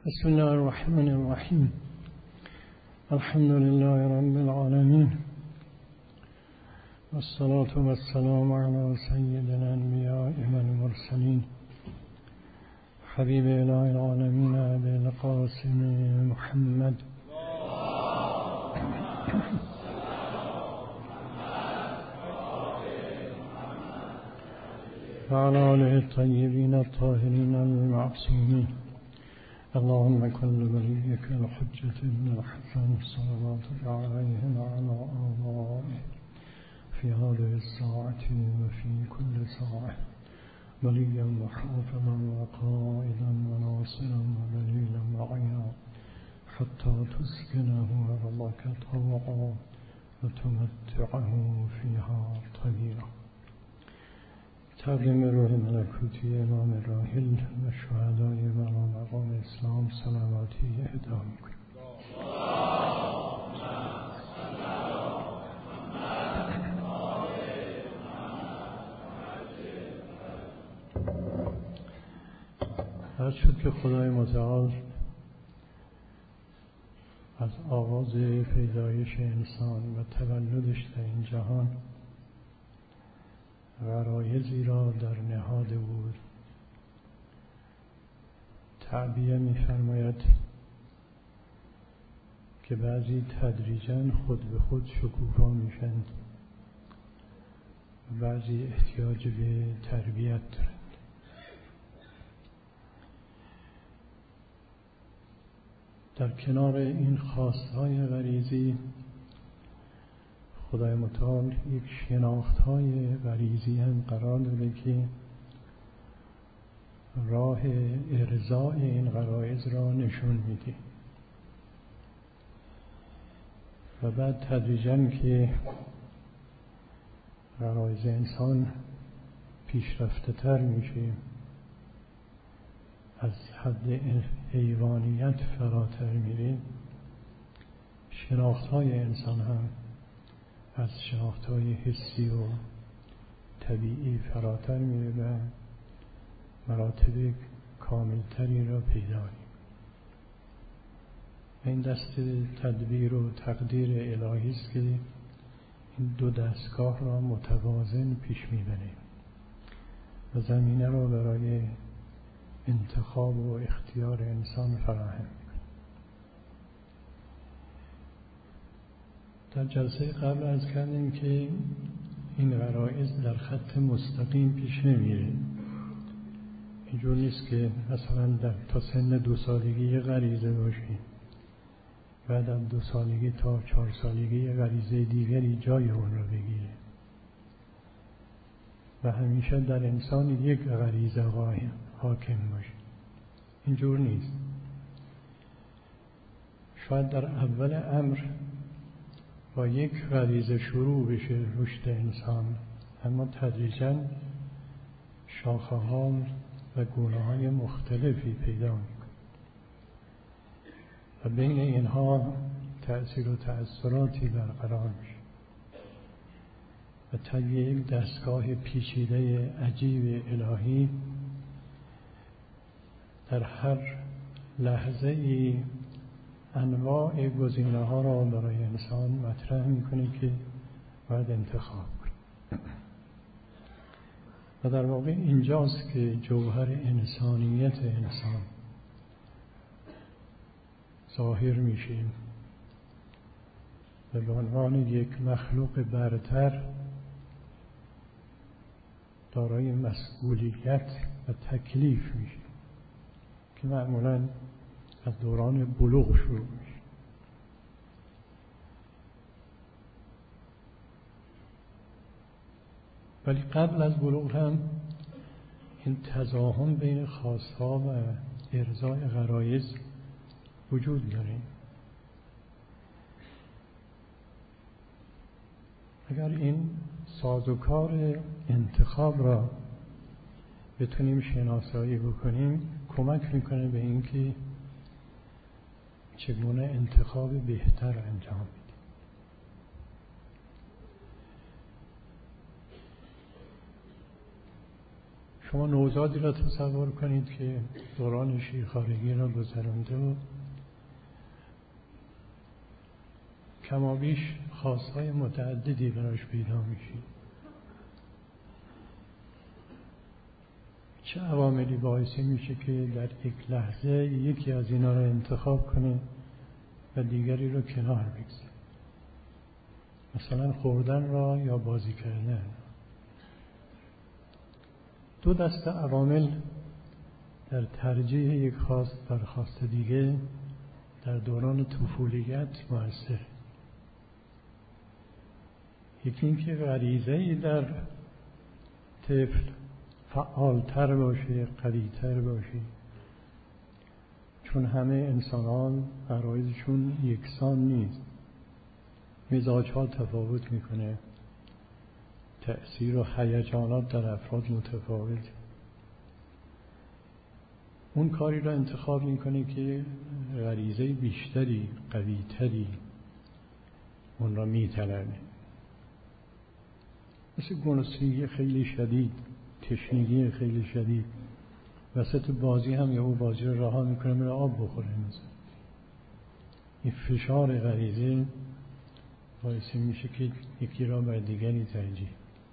بسم الله الرحمن الرحیم. الحمد لله رب العالمین والصلاة والسلام على سید الانبیاء والمرسلین حبیب اله العالمین ابی القاسم محمد وعلى آله الطيبين الطاهرين المعصومين. اللهم كن لوليك الحجة ابن الحسن صلواتك عليه وعلى آبائه في هذه الساعة وفي كل ساعة وليا وحافظا وقائدا وناصرا ودليلا معينا حتى تسكنه أرضك طوعا وتمتعه فيها طويلا. تقدیم روح ملکوتی امام راحل و شهدای مرا مقام اسلام صلواتی اهدا می‌کنیم. هر شد که خدای متعال از آغاز پیدایش انسان و تولدش در این جهان غرایزی را در نهاد بود تعبیه می‌فرماید که بعضی تدریجاً خود به خود شکوفا میشند و بعضی احتیاج به تربیت دارند. در کنار این خواستهای غریزی خدای متعال یک شناختهای غریزی هم قرار داده که راه ارضاء این غرایز را نشون میده و بعد تدریجاً که غرایز انسان پیشرفته تر میشه، از حد حیوانیت فراتر میره، شناختهای انسان هم از شناختهای حسی و طبیعی فراتر میره و مراتب کاملتری را پیدا می‌کنه. این دست تدبیر و تقدیر الهی است که این دو دستگاه را متوازن پیش میبره و زمینه را برای انتخاب و اختیار انسان فراهم. در جلسه قبل عرض کردیم که این غرایز در خط مستقیم پیش نمیره. اینجور نیست که مثلا تا سن 2 سالگی یه غریزه باشه، بعد از 2 سالگی تا 4 سالگی یه غریزه دیگری جای اون رو بگیره و همیشه در انسان یک غریزه حاکم باشه. اینجور نیست. شاید در اول امر با یک غریزه شروع بشه رشد انسان، اما تدریجاً شاخه ها و گونه های مختلفی پیدا میکنه و بین اینها تأثیر و تأثیراتی برقرار میشه و طی یک دستگاه پیچیده عجیب الهی در هر لحظه ای انواع گزینه ها را برای انسان مطرح میکنه که باید انتخاب کنه و در واقع اینجاست که جوهر انسانیت انسان ظاهر میشه و به عنوان یک مخلوق برتر دارای مسئولیت و تکلیف میشه که معمولاً از دوران بلوغ شروع میشه. ولی قبل از بلوغ هم این تزاحم بین خواستها و ارضای غرایز وجود داره. اگر این سازوکار انتخاب را بتونیم شناسایی بکنیم کمک میکنه به اینکه چگونه انتخاب بهتر انجام بدیم. شما نوزادی را تصور کنید که دوران شیرخوارگی را گذرانده و کمابیش خواستهای متعددی براش پیدا میشه. چه عواملی باعث میشه که در یک لحظه یکی از اینا را انتخاب کنه و دیگری رو کنار بگذاره؟ مثلا خوردن را یا بازی کردن. دو دسته عوامل در ترجیح یک خواست بر خواست دیگه در دوران طفولیت مؤثر. یکی این که غریزه‌ای در طفل فعالتر باشه، قوی‌تر باشه، چون همه انسانان غرایزشون یکسان نیست، مزاج‌ها تفاوت میکنه، تأثیر و هیجانات در افراد متفاوت. اون کاری را انتخاب میکنه که غریزه بیشتری، قوی‌تری اون را میطلبه. مثل گرسنگی خیلی شدید، تشنگی خیلی شدید، وسط بازی هم یا او بازی رو رها میکنه میره آب بخوره. مثلا این فشار غریزه باعث میشه که یکی را بر دیگری ترجیح.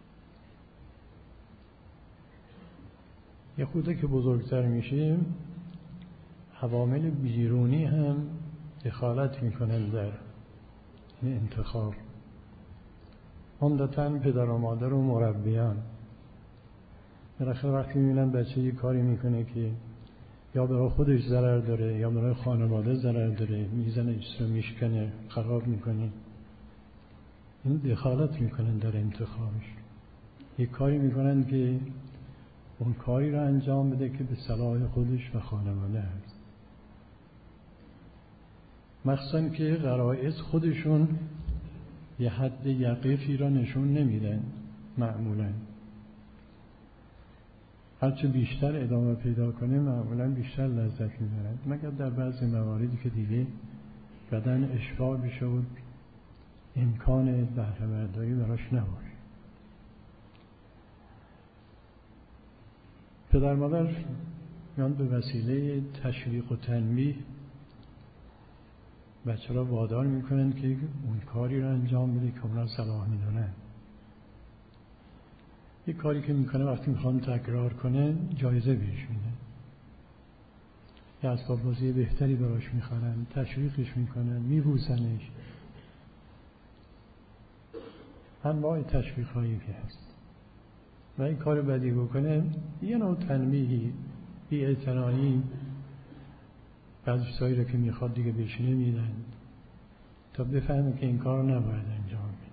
یه خورده که بزرگتر میشه عوامل بیرونی هم دخالت میکنن در این انتخاب، عمدتاً پدر و مادر و مربیان. بالاخره وقتی میبینن بچه یه کاری میکنه که یا برای خودش ضرر داره یا برای خانواده ضرر داره، میزنه چیز رو میشکنه، خراب میکنه، این دخالت میکنن در انتخابش. یک کاری میکنن که اون کاری رو انجام بده که به صلاح خودش و خانواده هست، مخصوصا که غرایز خودشون یه حد یقفی را نشون نمیدن. معمولا هرچه بیشتر ادامه پیدا کنه معمولا بیشتر لذت میبرن، مگر در بعضی مواردی که دیگه بدن اشباع بشه و امکان بهره برداری براش نباشه. پدر مادر میان به وسیله تشویق و تنبیه بچه را وادار میکنن که اون کاری را انجام بده که اونا صلاح میدونن. یک کاری که میکنه وقتی میخوان تکرار کنه جایزه بهش میدن، یا اسباب بازی بهتری براش میخرن، تشویقش میکنن، میبوسنش. انواع تشویق هایی که هست. و این کار بدی بکنه یه نوع تنبیهی، بی‌اعتنایی، بعضی چیزایی رو که میخواد دیگه بهش نمیدن تا بفهمه که این کار نباید انجام بده.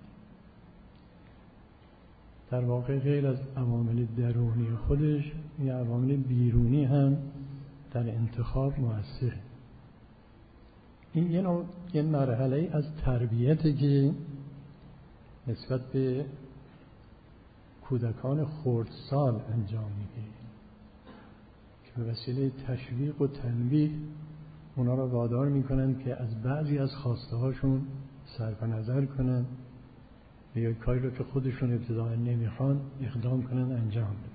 در واقع غیر از عوامل درونی خودش یا عوامل بیرونی هم در انتخاب مؤثره. این یه مرحله از تربیته که نسبت به کودکان خردسال انجام میده که به وسیله تشویق و تنبیه اونا را وادار میکنن که از بعضی از خواسته هاشون صرف نظر کنن و یا کاری رو که خودشون ابتداء نمیخوان اقدام کنن انجام بدن.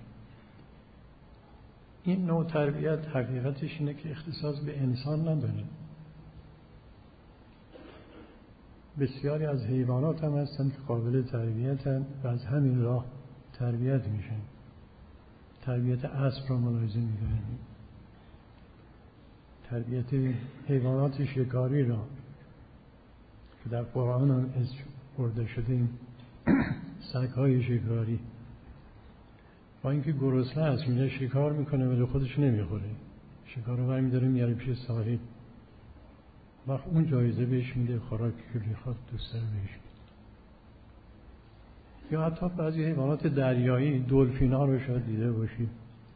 این نوع تربیت حقیقتش اینه که اختصاص به انسان نداره. بسیاری از حیوانات هم هستند که قابل تربیتن و از همین راه تربیت میشن. تربیت اسب را ملاحظه میکنید، تربیت حیوانات شکاری را که در قرآن هم از برده شده، سگ‌های شکاری با اینکه گرسنه است میره شکار میکنه ولی خودش نمیخوره، شکار رو برمی‌داره میاره پیش صاحب، وقت اون جایزه بهش میده، خوراکی که میخواد دوست داره بهش میده. یا حتی بعضی حیوانات دریایی، دلفین‌ها رو شاید دیده باشید،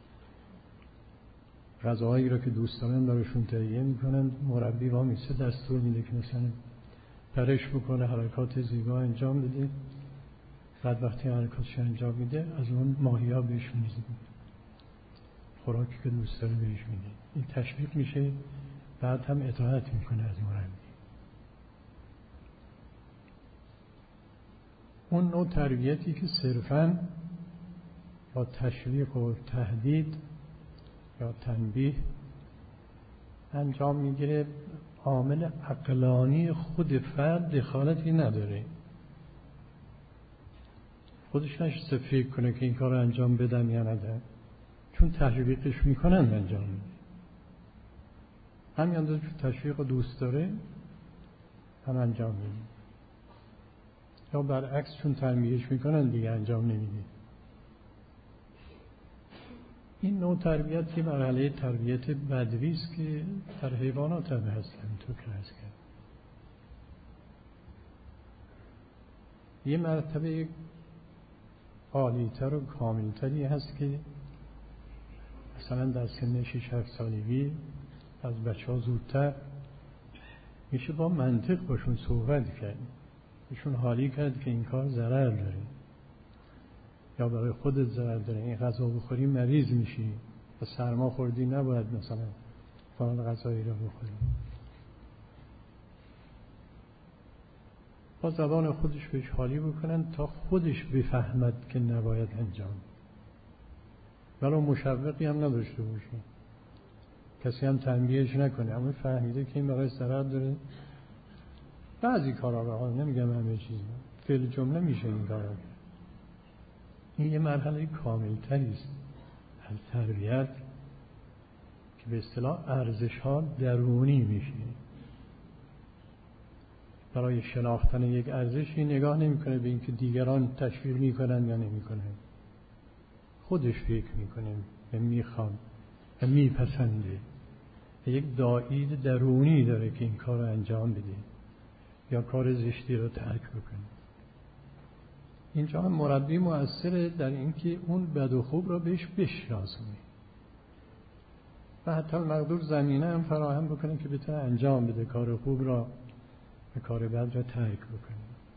غذاهایی رو که دوست دارن براشون تهیه میکنن، مربی وامیسته دستور میده که مثلا پرش بکنه، حرکات زیبا انجام بده، بعد وقتی حرکاتش انجام میده از اون ماهی‌ها بهش میده، خوراکی که دوست داره بهش میده. این تشویق میشه، بعد هم اطاعت میکنه از مربی. اون نوع تربیتی که صرفاً با تشویق و تهدید یا تنبیه انجام میگیره، عامل عقلانی خود فرد دخالتی نداره. خودش نشسته فکر کنه که این کار رو انجام بدم یا ندم، چون تشویقش میکنن انجام میده. همین اندازه که تشویق رو دوست داره هم انجام میده، یا برعکس چون تنبیهش میکنن دیگه انجام نمیده. این نوع تربیت یه مرحله تربیت بدوی است که در حیوانات هم هست، همینطور که هست کرد. یه مرتبه عالی‌تر و کامل‌تری هست که مثلا در سن 6-7 سالگی از بچه‌ها زودتر میشه با منطق باشون صحبت کرد، بهشون حالی کرد که این کار ضرر داره یا برای خودت ضرر داره، این غذا بخوری مریض میشی و سرما خوردی نباید مثلا فلان غذایی رو بخوری. با زبان خودش بهش حالی بکنن تا خودش بفهمد که نباید انجام، ولی مشوقی هم نداشته باشه، کسی هم تنبیهش نکنه، اما فهمیده که این برای ضرر داره. بعضی کارا رو نمیگم همه چیز، فعل جمله میشه این کارا. این یه مرحله کامل‌تری است از تربیت که به اصطلاح ارزش‌ها درونی میشه. برای شناختن یک ارزشی نگاه نمی‌کنه به اینکه دیگران تشویق می‌کنن یا نمی‌کنن، خودش فکر می‌کنه و می‌خواد و می‌پسنده، یک داعی درونی داره که این کار رو انجام بده یا کار زشتی رو ترک بکنه. اینجا هم مربی مؤثره در اینکه اون بد و خوب را بهش بشناسونه و حتی المقدور زمینه هم فراهم بکنه که بتونه انجام بده، کار خوب را و کار بد را ترک بکنه.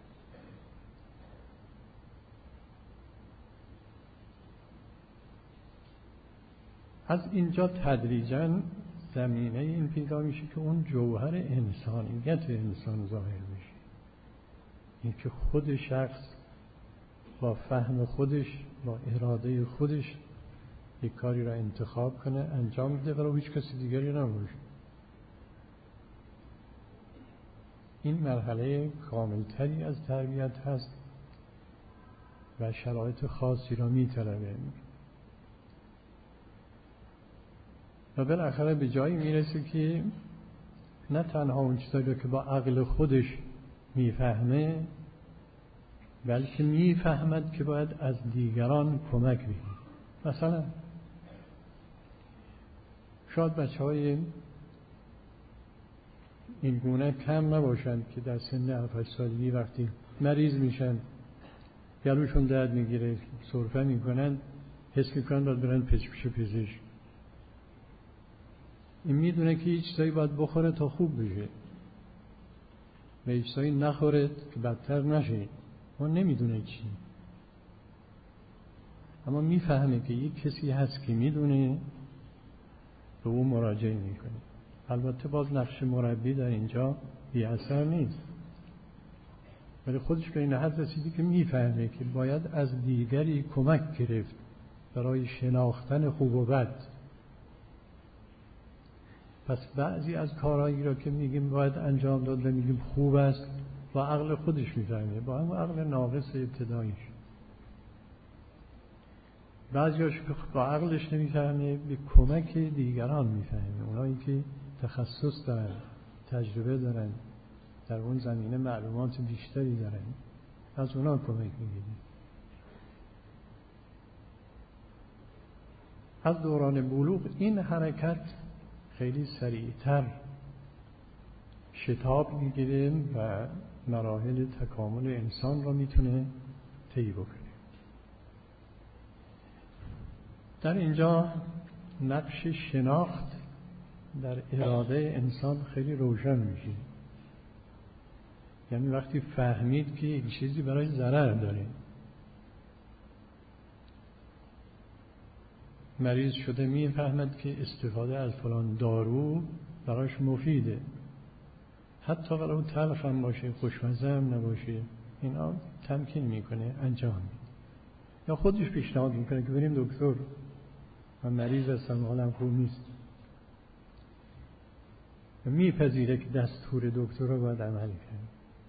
از اینجا تدریجاً زمینه این پیدا میشه که اون جوهر انسانیت انسان ظاهر میشه، این که خود شخص با فهم خودش، با اراده خودش یک کاری را انتخاب کنه، انجام بده و هیچ کسی دیگری نباشه. این مرحله کاملتری از تربیت هست و شرایط خاصی را میطلبه و بالاخره به جایی میرسه که نه تنها اون چیزایی که با عقل خودش میفهمه، بلکه میفهمد که باید از دیگران کمک بگیره. مثلا شاید بچه‌های این گونه کم نباشند که در سن 7-8 سالگی وقتی مریض میشن، گلوشون درد میگیره، سرفه میکنن، حس میکنن باید برن پیش پزشک. این میدونه که هیچ چیزایی باید بخوره تا خوب بشه و هیچ چیزایی نخوره که بدتر نشه. اون نمیدونه چی، اما میفهمه که یک کسی هست که میدونه، به اون مراجعه میکنه. البته باز نقش مربی در اینجا بی اثر نیست، ولی خودش به این حد رسیده که میفهمه که باید از دیگری کمک گرفت برای شناختن خوب و بد. پس بعضی از کارهایی را که میگیم باید انجام داد و میگیم خوب است، با عقل خودش میفهمه، با هم عقل ناقص ابتداییش. بعضیاش که با عقلش نمیفهمه، به کمک دیگران میفهمه، اونایی که تخصص دارن، تجربه دارن، در اون زمینه معلومات بیشتری دارن، از اونا کمک میگیره. از دوران بلوغ این حرکت خیلی سریعتر شتاب میگیره و مراحل تکامل انسان را میتونه طی بکنه. در اینجا نقش شناخت در اراده انسان خیلی روشن میشه. یعنی وقتی فهمید که یک چیزی برای ضرر داره، مریض شده، میفهمد که استفاده از فلان دارو براش مفیده، حتی ولو تلخ هم باشه، خوشمزه هم نباشه، اینا تمکین میکنه انجام میده. یا خودش پیشنهاد میکنه که بریم دکتر، من مریض هستم حالم خوب نیست، میپذیره که دستور دکتر رو باید عمل کنه.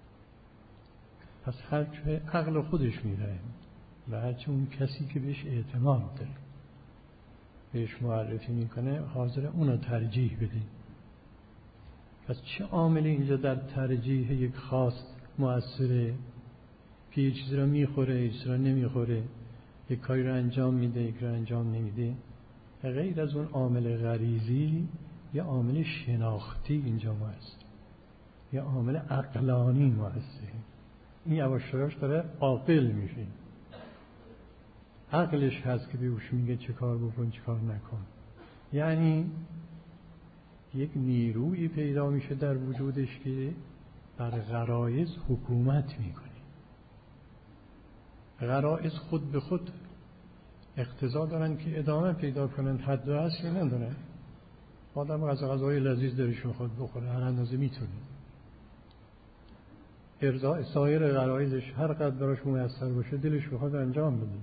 پس هرچه عقل خودش میره و هرچه اون کسی که بهش اعتماد داره بهش معرفی میکنه حاضر اونو ترجیح بده. پس چه عاملی اینجا در ترجیح یک خواست مؤثره که یه چیزی رو میخوره، یه چیزی رو نمیخوره، یک کاری رو انجام میده، یک رو انجام نمیده؟ غیر از اون عامل غریزی یه عامل شناختی اینجا مؤثر، یه عامل عقلانی مؤثر. این یواش یواش داره عاقل میشه، عقلش هست که بهش میگه چه کار بکن چه کار نکن. یعنی یک نیرویی پیدا میشه در وجودش که بر غرایز حکومت میکنه. غرایز خود به خود اقتضا دارن که ادامه پیدا کنن، حد و اصلی ندارن. آدم غذای لذیذ دلش میخواد بخوره، هر اندازه میتونه. ارضاء سایر غرایزش هر قدر براش میسر باشه دلش میخواد انجام بده.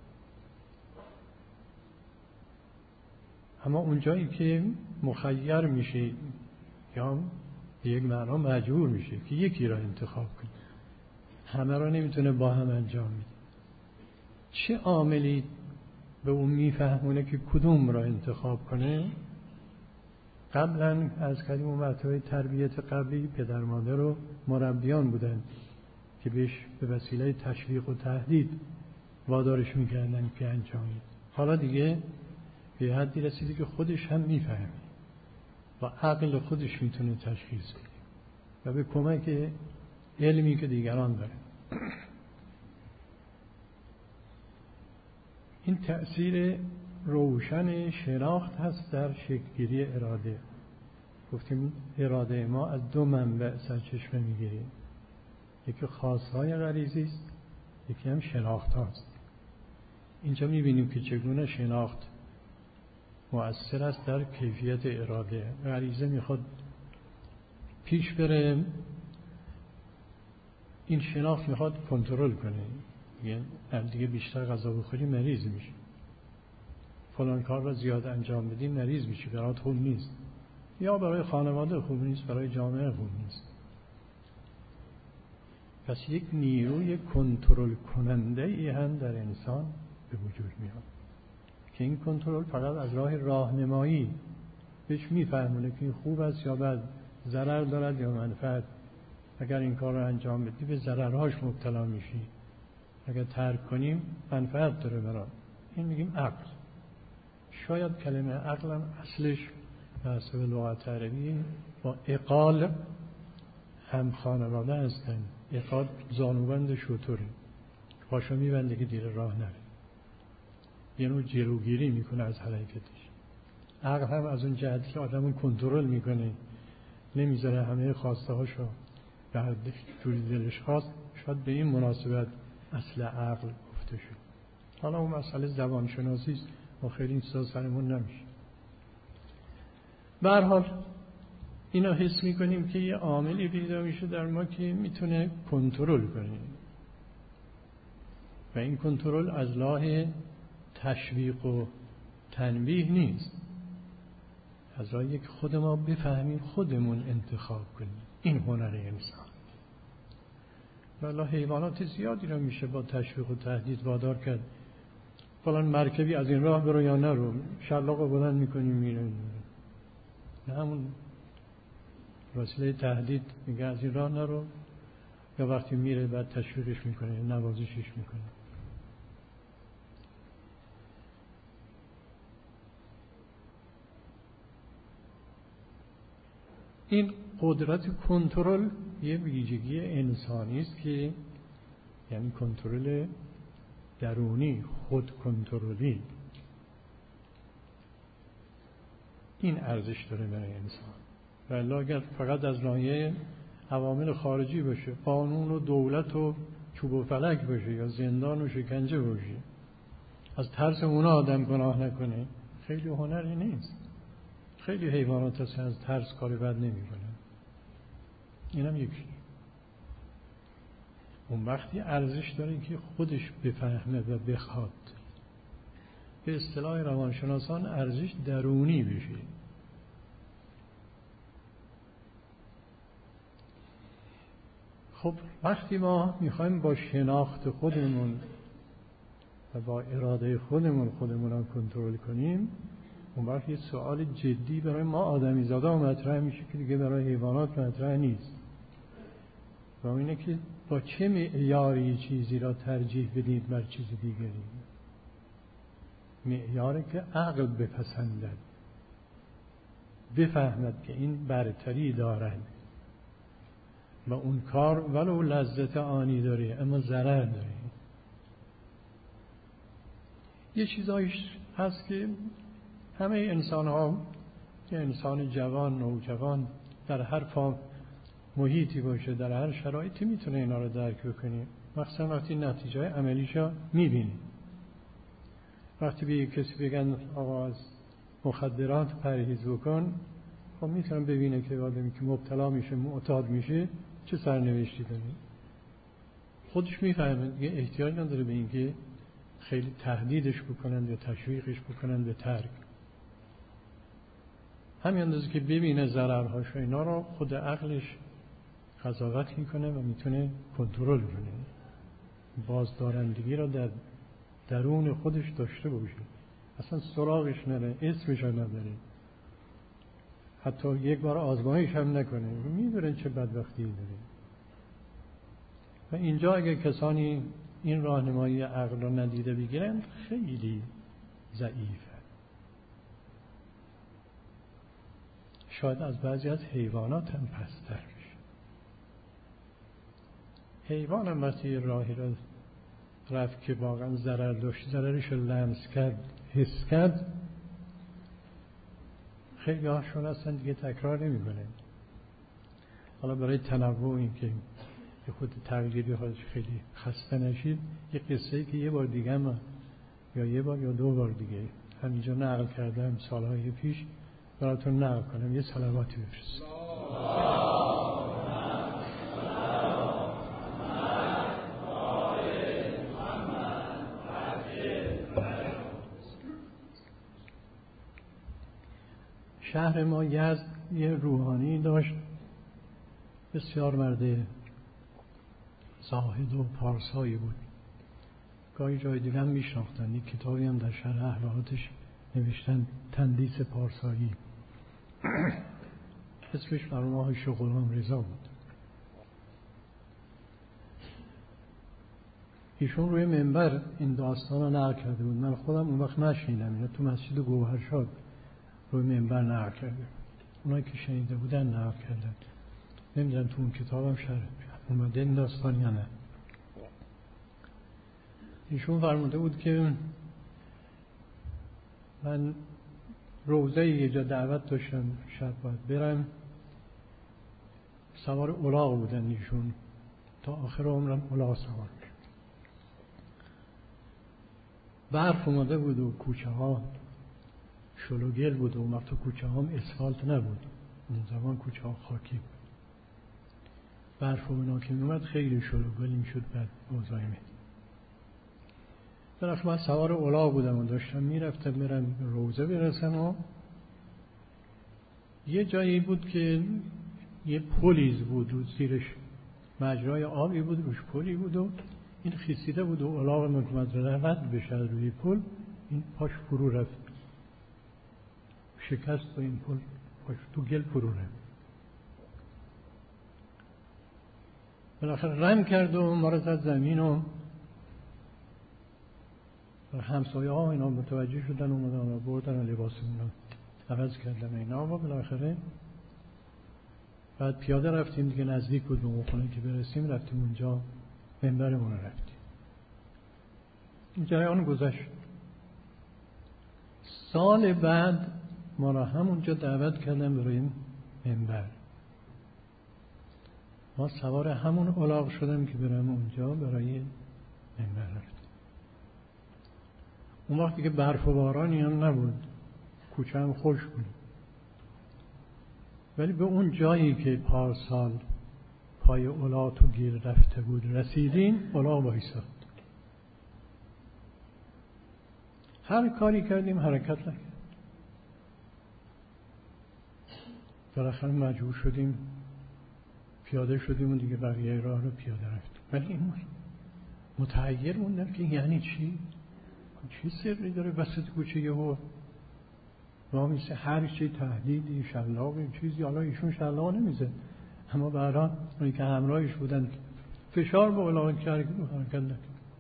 اما اونجایی که مخیر میشه یا به یک معنا مجبور میشه که یکی را انتخاب کنه، همه را نمیتونه با هم انجام میده. چه عاملی به اون میفهمونه که کدوم را انتخاب کنه؟ قبلا از کردیم اون مرتبه تربیت قبلی پدر مادر و مربیان بودن که بهش به وسیله تشویق و تهدید وادارش میکردن که انجام بده. حالا دیگه به حدی رسیده که خودش هم میفهمه و عقل خودش میتونه تشخیص بده و به کمک علمی که دیگران داره. این تأثیر روشن شناخت هست در شکل‌گیری اراده. گفتیم اراده ما از دو منبع سرچشمه میگیره، یکی خواست‌های غریزی است، یکی هم شناخت هاست. اینجا میبینیم که چگونه شناخت مؤثر است در کیفیت اراده. غریزه میخواد پیش بره، این شناخت میخواد کنترل کنه، یعنی دیگه بیشتر غذا بخوری مریض میشه، فلان کار را زیاد انجام بدی مریض میشی، برات خوب نیست، یا برای خانواده خوب نیست، برای جامعه خوب نیست. پس یک نیروی کنترل کننده ای هم در انسان به وجود میاد که این کنترل فقط از راه راهنمایی بهش میفهمونه که این خوب است یا بد، ضرر دارد یا منفعت. اگر این کار رو انجام بدی به ضررهاش مبتلا میشی، اگر ترک کنیم منفعت داره برات. این میگیم عقل. شاید کلمه عقل هم اصلش به حسب لغت عربی با عقال هم خانواده هستن. عقال زانوبند شتره، پاشو میبنده که دیر راه نره، یه نوع جلوگیری میکنه از حرکتش. عقل هم از اون جهتی که آدمو کنترل میکنه، نمیذاره همه خواسته هاشو به هر جوری دلش خواست. شاید به این مناسبت اصل عقل گفته شد. حالا اون مسئله زبان شناسی است و خیلی این چیزا سرمون نمیشه. به هر حال اینا حس میکنیم که یه عاملی پیدا میشه در ما که میتونه کنترل کنه و این کنترل از راه تشویق و تنبیه نیست، از راه یک خود ما بفهمیم خودمون انتخاب کنیم. این هنر انسان. والله حیوانات زیادی رو میشه با تشویق و تهدید وادار کرد، فلان مرکبی از این راه برو یا نرو، شلاقو بلند میکنیم میره، همون وسیله تهدید میگه از این راه نرو، یا وقتی میره بعد تشویقش میکنه، نوازشش میکنه. این قدرت کنترل یه ویژگی انسانی است که یعنی کنترل درونی، خود کنترلی. این ارزش داره برای انسان. ولی اگر فقط از ناحیه عوامل خارجی باشه، قانون و دولت و چوب و فلک باشه یا زندان و شکنجه باشه، از ترس اونا آدم گناه نکنه، خیلی هنری نیست. خیلی حیوانات هستن از ترس کاری بد نمی کنن. اینم یکی. اون وقتی ارزش داره که خودش بفهمه و بخواد. به اصطلاح روانشناسان ارزش درونی بشه. خب وقتی ما میخوایم با شناخت خودمون و با اراده خودمون رو کنترل کنیم، اون وقت یه سوال جدی برای ما آدمیزادا مطرح میشه که دیگه برای حیوانات مطرح نیست. و اینه که با چه معیاری چیزی را ترجیح بدید بر چیز دیگری؟ معیاری که عقل بپسندد، بفهمد که این برتری دارد و اون کار ولو لذت آنی داره اما ضرر داره. یه چیزایش هست که همه انسان ها، که انسان جوان، نوجوان در هر محیطی باشه، در هر شرایطی میتونه اینا رو درک بکنه، مخصوصا وقتی نتیجه عملیشو میبینه. وقتی به کسی بگن آقا از مخدرات پرهیز بکن، خب میتونم ببینه که آدمی که مبتلا میشه، معتاد میشه، چه سرنوشتی داره. خودش میفهمه دیگه احتیاج نداره به اینکه خیلی تهدیدش بکنن یا تشویقش بکنن به ترک. همین اندازه که ببینه ضررهاش و اینا رو، خود عقلش قضاوت میکنه و میتونه کنترل کنه. بازدارندگی را در درون خودش داشته باشه، اصلا سراغش نره، اسمش هم نداره، حتی یک بار آزمایش هم نکنه، میدونه چه بدبختی داره. و اینجا اگه کسانی این راهنمایی عقل را ندیده بگیرن، خیلی ضعیفه. شاید از بعضی از حیوانات هم پستر بشه. حیوان هم وقتی راهی را رفت که واقعا ضرر داشت، ضررش رو لمس کرد، حس کرد، خیلی هاشون اصلا دیگه تکرار نمی کنه. حالا برای تنوع این که خود تغییری خودش خیلی خسته نشید، یه قصه‌ای که یه بار دیگه هم یا یه بار یا دو بار دیگه همینجا نقل کردم سالهای پیش، براتون نقل کنم. یه صلواتی بفرست. شهر ما یزد یه روحانی داشت، بسیار مرد زاهد و پارسایی بود. گاهی جای دیگه هم میشناختن. یک کتابی هم در شرح احوالاتش نوشتن، تندیس پارسایی. اسمش مرحوم آقای شغلام رضا بود. ایشون روی منبر این داستان رو نقل کرده بود. من خودم اون وقت نشنیدم، اینا تو مسجد گوهرشاد روی منبر نقل کرده. اونایی که شنیده بودن نقل کردن. نمیدونم تو اون کتابم شرح اومده این داستان یا نه. ایشون فرموده بود که من روزه یه جا دعوت داشتم، شب باید برم. سوار الاغ بودن ایشون، تا آخر عمرم الاغ سوار میشد. برف اومده بود و کوچه ها شل و گل بود و اون وقت کوچه ها اسفالت نبود، اون زمان کوچه ها خاکی بود. برف اونا که میومد خیلی شل و گل میشد. بعد اوضاع بالاخره من سوار الاغ بودم و داشتم میرفتم برم روزه برسم و یه جایی بود که یه پلیز بود و زیرش مجرای آبی بود، روش پلی بود و این خیسیده بود و الاغ مکمد رفت بشه روی پل، این پاش فرو رفت، شکست و این پل پاش تو گل فرو رفت. بالاخره رم کرد و ما رو زد زمین و همسایه ها اینا متوجه شدن، اومدن و بردن لباسمون رو عوض کردن اینا. و بالاخره بعد پیاده رفتیم دیگه، نزدیک بود به اون خونه که برسیم، رفتیم اونجا منبرمون رو رفتیم. این جریان گذشت. سال بعد ما را همونجا دعوت کردن برای این منبر. ما سوار همون الاغ شدم که برم اونجا برای منبر رفتیم. اون وقتی که برف و بارانی هم نبود، کوچه هم خوش بود، ولی به اون جایی که پای اولا تو گیر رفته بود رسیدین، اولا وایساد. هر کاری کردیم حرکت نکرد. بالاخره مجبور شدیم پیاده شدیم و دیگه بقیه راه رو پیاده رفتیم. ولی این متحیر موندم که یعنی چی سری داره وسط کوچه یهو وامیسه هر چی تهدیدی شلاقی چیزی. حالا ایشون شلاق نمیزه اما برای اونی که همراهش بودن فشار به اولا کرد حرکت نکرد.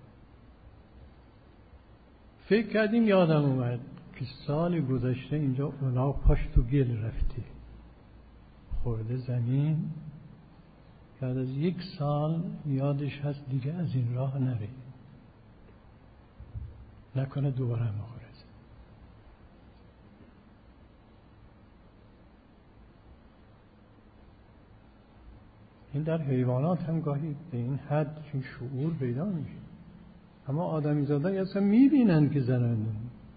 فکر کردیم یادم اومد که سال گذشته اینجا اولا پاش تو گل رفتی خورده زمین. بعد از 1 سال یادش هست دیگه از این راه نره، نکنه دوباره مخورد. این در حیوانات هم گاهی به این حد این شعور پیدا میشه، اما آدمی زاده اصلا میبینن که زننده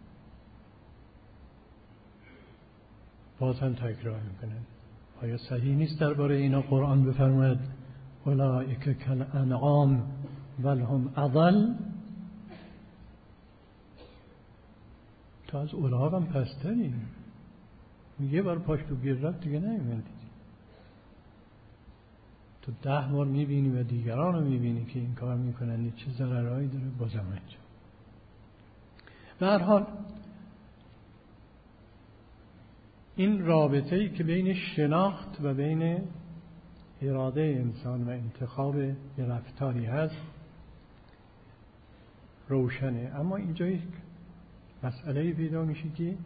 باز هم تکرار میکنن. آیا صحیح نیست درباره اینا قرآن بفرماید اولئک کالانعام بل هم اضل؟ تو از اولاد هم پستری. یه بار پاش تو گیر رفت دیگه نمیموندی. تو 10 بار میبینی و دیگران رو میبینی که این کار میکنن چه ضررهایی داره بازم انجام. به هر حال این رابطه‌ای که بین شناخت و بین اراده انسان و انتخاب یه رفتاری هست روشنه. اما اینجا یک مسئله پیدا میشه که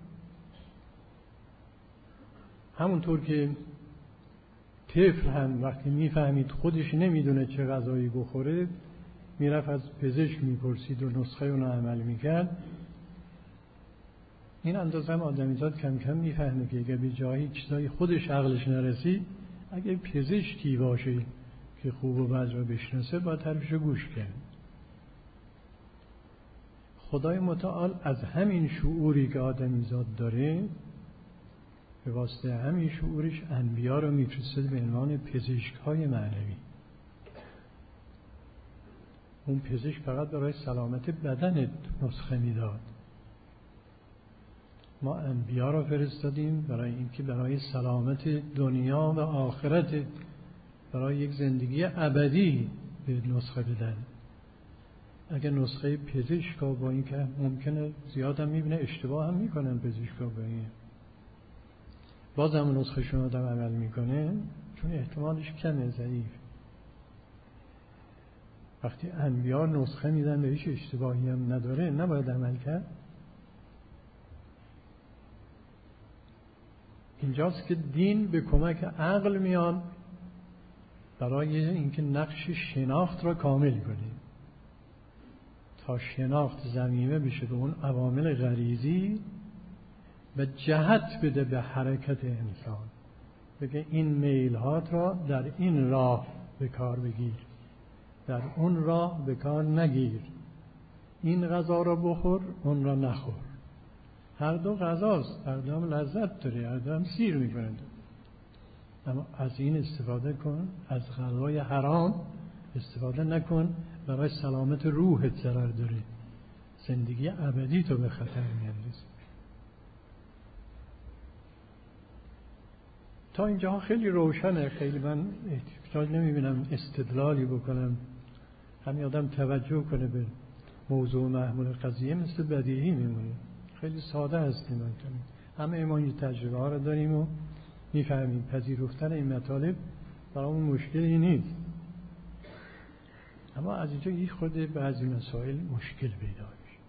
همونطور که طفل هم وقتی میفهمید خودش نمیدونه چه غذایی بخوره میرفت از پزشک میپرسید و نسخه اونو عمل میکرد، این اندازه هم آدمیزاد کم کم میفهمه که اگه به جایی چیزایی خودش عقلش نرسید اگه پزشکی باشه که خوب و بد رو بشناسه باید حرفشو گوش کرد. خدای متعال از همین شعوری که آدمیزاد داره به واسطه همین شعورش انبیا رو میفرستاد به عنوان پزشک‌های معنوی. اون پزشک فقط برای سلامت بدنت نسخه میداد. ما انبیا رو فرستادیم برای اینکه برای سلامت دنیا و آخرت، برای یک زندگی ابدی به نسخه بدن. اگه نسخه پزشکا با این که ممکنه زیاد هم میبینه اشتباه هم میکنن پزشکا با این باز هم نسخه شما آدم عمل میکنه چون احتمالش کمه، ضعیف. وقتی انبیا نسخه میدن به هیچ اشتباهی هم نداره نباید عمل کرد. اینجاست که دین به کمک عقل میان برای اینکه نقش شناخت را کامل کنه تا شناخت ضمیمه بشه به اون عوامل غریزی و جهت بده به حرکت انسان. بگه این میل‌هات را در این راه به کار بگیر، در اون راه به کار نگیر، این غذا را بخور اون را نخور. هر دو غذاست، هر دو هم لذت داره، هر دو هم سیر میکنه، اما از این استفاده کن، از غذای حرام استفاده نکن، برای سلامت روحت ضرر داره، زندگی ابدی تو به خطر میاندازه. تا اینجا خیلی روشنه، خیلی من احتیاج نمیبینم استدلالی بکنم. همین آدم توجه کنه به موضوع محمول قضیه مثل بدیهی میمونه، خیلی ساده هستیم. همه ما این تجربه ها رو داریم و میفهمیم پذیرفتن این مطالب برامون مشکلی نیست. اما از اینجا یک خود بعضی مسائل مشکل پیدا میشه.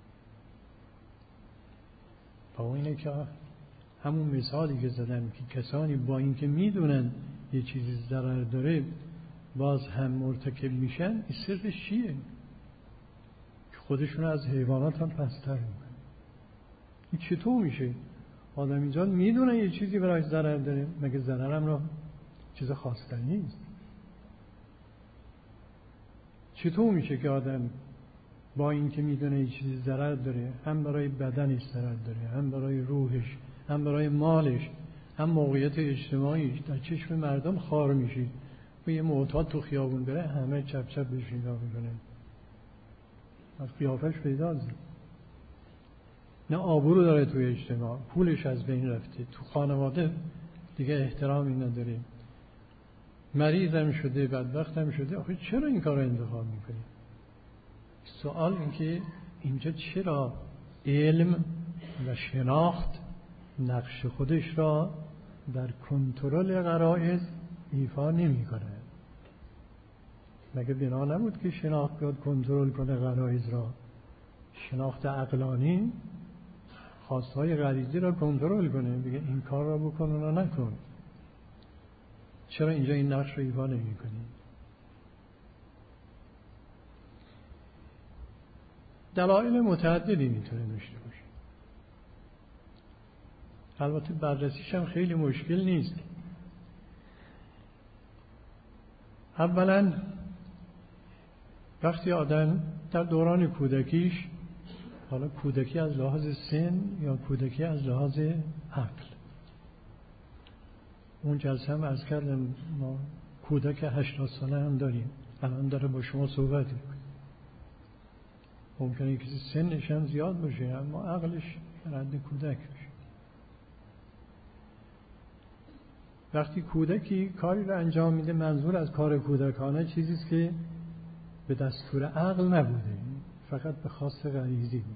با اینه که همون مثالی که زدم که کسانی با اینکه میدونن یه چیزی ضرر داره باز هم مرتکب میشن، این سرش چیه؟ که خودشون از حیوانات هم پستر میکنن. این چطور میشه؟ آدم اینجا میدونن یه چیزی برای ضرر داره، مگه ضرر هم را چیز خواستنی نیست؟ چطور میشه که آدم با اینکه میدونه یه چیزی ضرر داره، هم برای بدنش ضرر داره، هم برای روحش، هم برای مالش، هم موقعیت اجتماعیش، در چشم مردم خوار میشید، و یه معتاد تو خیابون بره همه چپ چپ بهش نگاه میکنه، از قیافش پیداست. نه آبرو داره توی اجتماع، پولش از بین رفته، تو خانواده دیگه احترامی نداره، مریضم شده، بدبختم شده. آخه چرا این کار رو انتخاب میکنی؟ سوال این که اینجا چرا علم و شناخت نقش خودش را در کنترل غرایز ایفا نمیکنه؟ مگه بنا نبود که شناخت بیاد کنترل کنه غرایز را؟ شناخت عقلانی خواستهای غریزی را کنترل کنه، بگه این کار را بکن و نکن. چرا اینجا این نقش رو ایفا نمی‌کنی؟ دلایل متعددی میتونه داشته باشه. البته بررسیش هم خیلی مشکل نیست. اولا وقتی آدم در دوران کودکیش، حالا کودکی از لحاظ سن یا کودکی از لحاظ عقل، اون جلسه هم عرض کردم ما کودک 80 ساله هم داریم، الان داره با شما صحبت میکنه. ممکنه کسی سنش هم زیاد باشه اما عقلش در حد کودک باشه. وقتی کودکی کاری رو انجام میده، منظور از کار کودکانه چیزیست که به دستور عقل نبوده، فقط به خواست غریزی بود.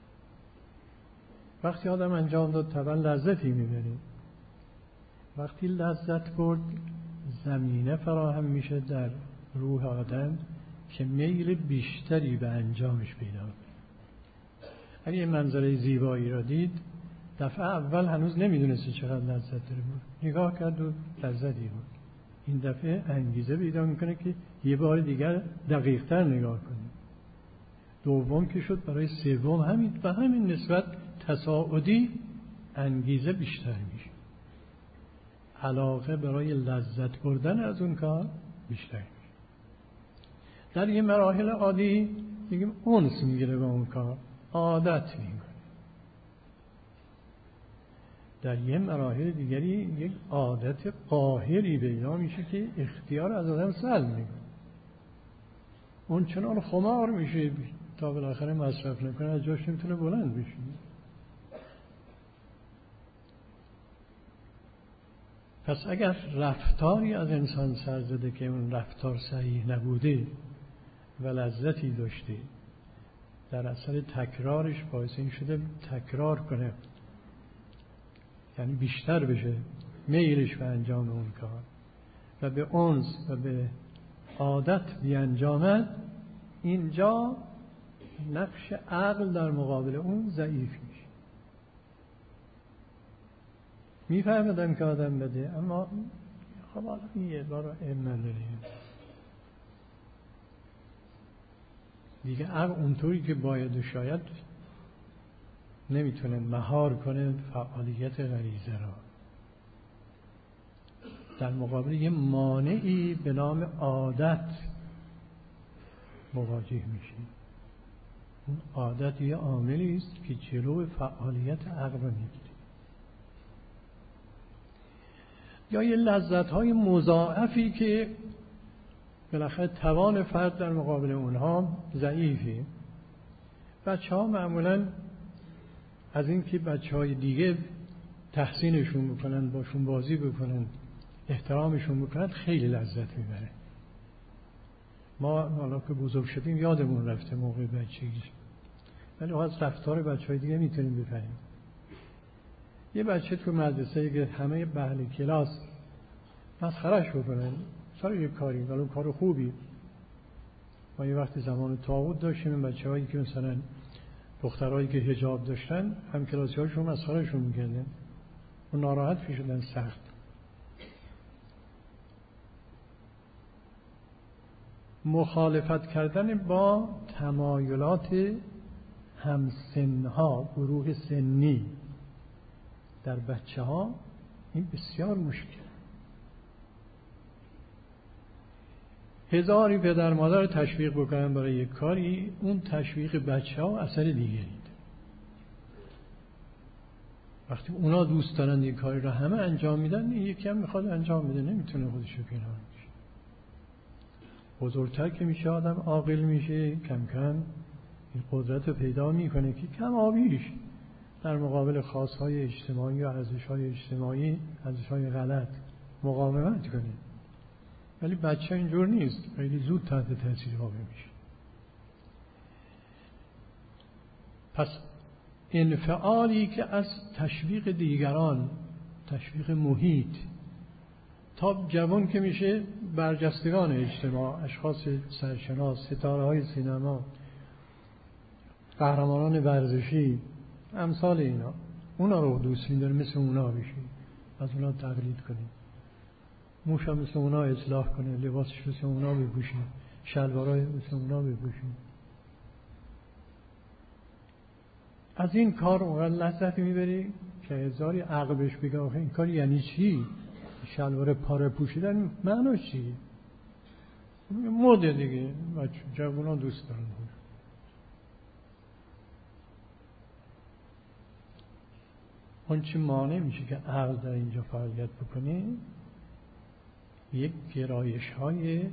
وقتی آدم انجام داد طبعا لذتی میبره. وقتی لذت برد زمینه فراهم میشه در روح آدم که میل بیشتری به انجامش پیدا کنه. اگه این منظره زیبایی را دید، دفعه اول هنوز نمیدونسته چقدر لذت داره بود، نگاه کرد و لذتی بود. این دفعه انگیزه پیدا میکنه که یه بار دیگر دقیق‌تر نگاه کنه. دوم که شد، برای سوم همین و همین نسبت تصاعدی انگیزه بیشتر میشه، علاقه برای لذت بردن از اون کار بیشتر میشه. در یه مراحل عادی میگیم انس میگیره با اون کار، عادت میکنه. در یه مراحل دیگری یک عادت قاهری پیدا میشه که اختیار از آدم سلب میکنه. اون چنان خمار میشه تا بالاخره مصرف نکنه از جاش نمیتونه بلند بشه. پس اگر رفتاری از انسان سر زده که اون رفتار صحیح نبوده و لذتی داشته، در اثر تکرارش باعث این شده تکرار کنه، یعنی بیشتر بشه میلش به انجام اون کار و به انس و به عادت بیانجامد، اینجا نقش عقل در مقابل اون ضعیف میشه. میفهمدم که آدم بده، اما خب حالا یه بار علم نداریم دیگه. عقل اونطوری که باید و شاید نمیتونه مهار کنه فعالیت غریزه را. در مقابل یه مانعی به نام عادت مواجه میشه. اون عادت یه عاملی است که جلو فعالیت عقل رو میگیره. یا یه لذت‌های مضاعفی که بالاخره توان فرد در مقابل اونها ضعیفه. بچه‌ها معمولاً از این که بچه‌های دیگه تحسینشون بکنن، باشون بازی بکنن، احترامشون بکنن، خیلی لذت میبره. ما حالا که بزرگ شدیم یادمون رفته موقع بچگی، ولی از رفتار بچه‌های دیگه میتونیم بفهمیم. یه بچه تو مدرسه که همه بهل کلاس مسخرهش بکنن سر یک کاری، ولی کار خوبی. ما یه وقتی زمان طاغوت داشتیم، این بچه‌هایی که مثلا دخترایی که حجاب داشتن هم کلاسی‌هاشون مسخرهشون می‌کردن و ناراحت می‌شدن سخت. مخالفت کردن با تمایلات همسن‌ها، گروه سنی در بچه‌ها این بسیار مشکل. هزاری پدر مادر تشویق بکنن برای یک کاری، اون تشویق بچه‌ها اثر دیگری. وقتی اونا دوست دارن یک کاری رو همه انجام میدن، یکی هم میخواد انجام میده، نمیتونه خودش رو کنار بکشه. بزرگتر که میشه آدم عاقل میشه، کم کم این قدرت رو پیدا میکنه که کم آبیش در مقابل خواستهای اجتماعی و ارزش‌های اجتماعی، ارزش‌های غلط مقاومت کنه. ولی بچه اینجور نیست، خیلی زود تحت تاثیر واقع میشه. پس انفعالی که از تشویق دیگران، تشویق محیط، تا جوان که میشه برجستگان اجتماع، اشخاص سرشناس، ستاره‌های سینما، قهرمانان ورزشی، امثال اینا، اونا رو دوست می‌داره، مثل اونا بشی، از اونا تقلید کنی، موش هم مثل اونا اصلاح کنه، لباسش مثل اونا بپوشه، شلوارای مثل اونا بپوشه. از این کار اونقدر لذت میبری که هزاری عقبش بگه آخه این کار یعنی چی؟ شلوار پاره پوشیدن معناش چیه؟ مده دیگه، بچه جوونا دوست دارن. اون چی مانع میشه که عقل در اینجا فعالیت بکنه؟ یک گرایش های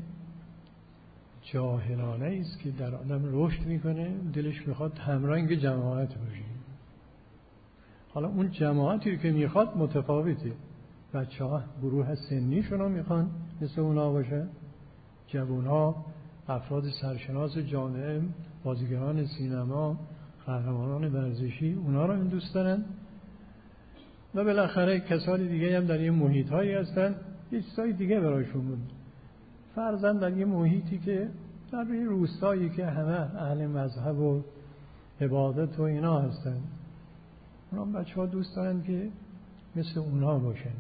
جاهلانه است که در آدم رشد میکنه، دلش میخواد همرنگ جماعت باشه. حالا اون جماعتی که میخواد متفاوته. بچه ها گروه سنیشون رو میخوان مثل اونا باشه، جوان ها افراد سرشناس جامعه، بازیگران سینما، قهرمانان ورزشی، اونا رو این دوست دارن. و بالاخره کسانی دیگه هم در یه محیط هایی هستن یه چیزای دیگه برایشون بود. فرضاً در یه محیطی که در یه روستایی که همه اهل مذهب و عبادت و اینا هستن، اونا بچه ها دوست دارن که مثل اونا باشن.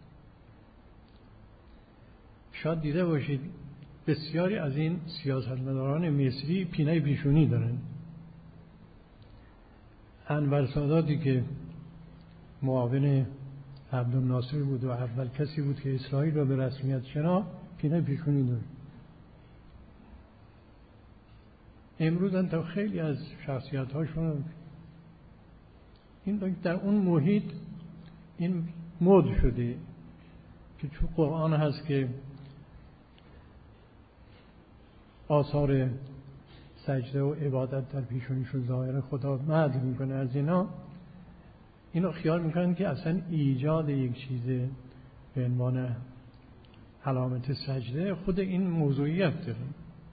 شاید دیده باشید بسیاری از این سیاستمداران مصری پینه پیشونی دارن. انور ساداتی که معاون عبدالناصر بود و اول کسی بود که اسرائیل را به رسمیت شناخت، پینه پیشونی داشت. امروز تا خیلی از شخصیت هاشون این در اون محیط این مد شده که چون قرآن هست که آثار سجده و عبادت در پیشونیشون ظاهر خدا مدح میکنه. از اینا خیال میکنن که اصلا ایجاد یک چیز به عنوان علامت سجده خود این موضوعیت داره.